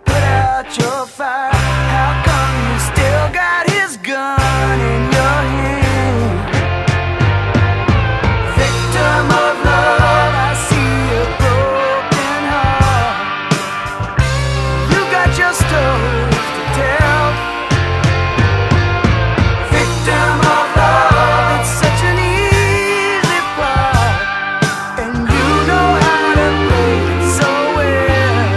put out your fire? How come you still got his gun in your hand? Victim of love, I see a broken heart. You got your stories to tell. Victim of love, it's such an easy part, and you know how to play it so well.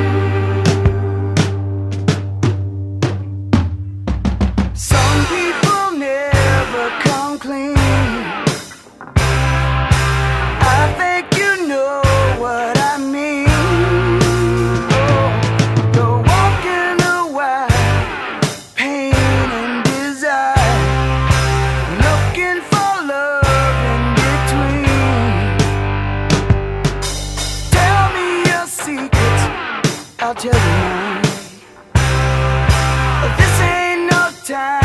Some people never come clean. I think you know what I mean. Oh, you're walking a wide pain and desire, looking for love in between. Tell me your secrets, I'll tell you mine. This ain't no time